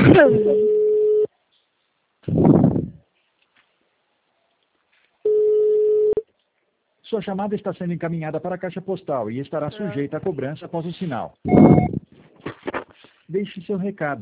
Sua chamada está sendo encaminhada para a caixa postal e estará sujeita a cobrança após o sinal. Deixe seu recado.